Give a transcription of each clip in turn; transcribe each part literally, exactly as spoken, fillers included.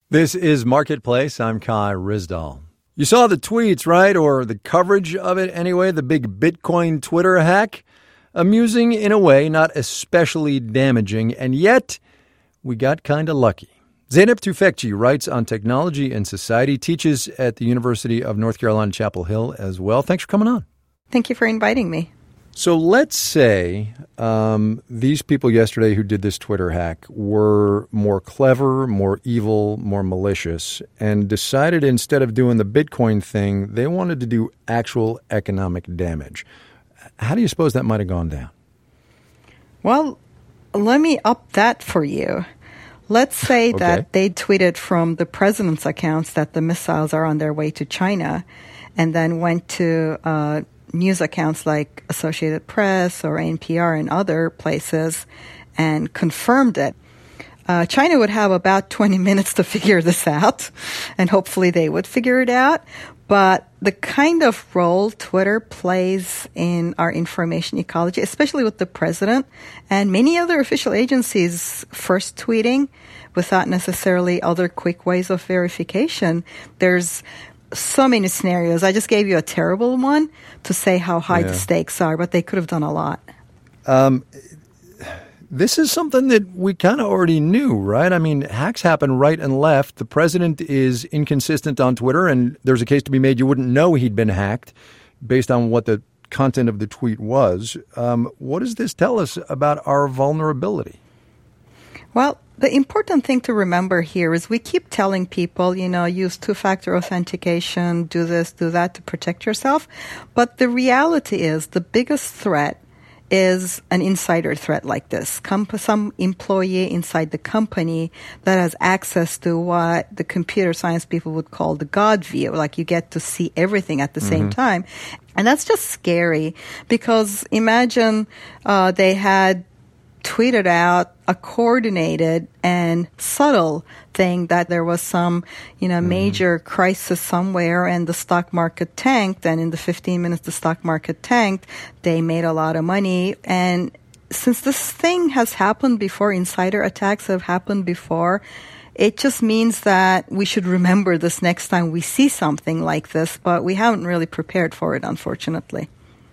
This is Marketplace. I'm Kai Ryssdal. You saw the tweets, right? Or the coverage of it anyway, the big Bitcoin Twitter hack. Amusing in a way, not especially damaging, and yet we got kind of lucky. Zeynep Tufekci writes on technology and society, teaches at the University of North Carolina, Chapel Hill as well. Thanks for coming on. Thank you for inviting me. So let's say um, these people yesterday who did this Twitter hack were more clever, more evil, more malicious, and decided instead of doing the Bitcoin thing, they wanted to do actual economic damage. How do you suppose that might have gone down? Well, let me up that for you. Let's say okay. that they tweeted from the president's accounts that the missiles are on their way to China, and then went to uh, news accounts like Associated Press or N P R and other places and confirmed it. Uh, China would have about twenty minutes to figure this out, and hopefully they would figure it out. But the kind of role Twitter plays in our information ecology, especially with the president and many other official agencies first tweeting without necessarily other quick ways of verification, there's so many scenarios. I just gave you a terrible one to say how high yeah. the stakes are, but they could have done a lot. Um, this is something that we kind of already knew, right? I mean, hacks happen right and left. The president is inconsistent on Twitter, and there's a case to be made you wouldn't know he'd been hacked based on what the content of the tweet was. Um, what does this tell us about our vulnerability? Well, the important thing to remember here is we keep telling people, you know, use two-factor authentication, do this, do that to protect yourself. But the reality is the biggest threat is an insider threat like this. Comp- some employee inside the company that has access to what the computer science people would call the God view, like you get to see everything at the mm-hmm. same time. And that's just scary because imagine uh, they had tweeted out a coordinated and subtle thing that there was some, you know, mm-hmm. major crisis somewhere and the stock market tanked, and in the fifteen minutes the stock market tanked, they made a lot of money. And since this thing has happened before, insider attacks have happened before, it just means that we should remember this next time we see something like this, but we haven't really prepared for it, unfortunately.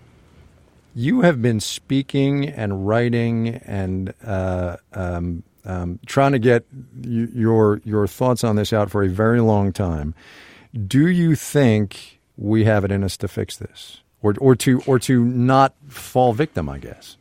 You have been speaking and writing and uh, um, um, trying to get y- your your thoughts on this out for a very long time. Do you think we have it in us to fix this, or or to or to not fall victim? I guess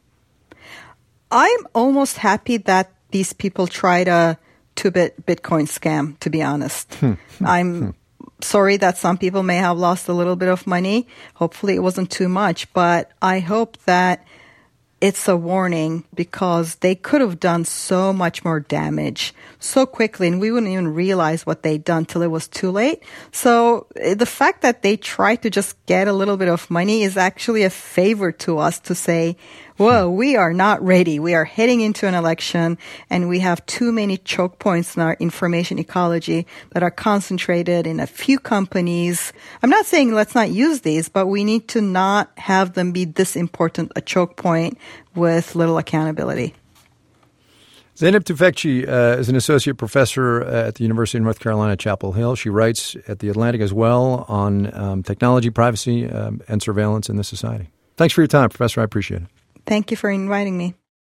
I'm almost happy that these people tried a two-bit Bitcoin scam. To be honest, I'm. Sorry that some people may have lost a little bit of money. Hopefully it wasn't too much, but I hope that it's a warning because they could have done so much more damage so quickly and we wouldn't even realize what they'd done till it was too late. So the fact that they tried to just get a little bit of money is actually a favor to us to say, whoa, we are not ready. We are heading into an election and we have too many choke points in our information ecology that are concentrated in a few companies. I'm not saying let's not use these, but we need to not have them be this important a choke point with little accountability. Zeynep Tufekci uh, is an associate professor at the University of North Carolina, Chapel Hill. She writes at The Atlantic as well on um, technology, privacy, um, and surveillance in this society. Thanks for your time, Professor. I appreciate it. Thank you for inviting me.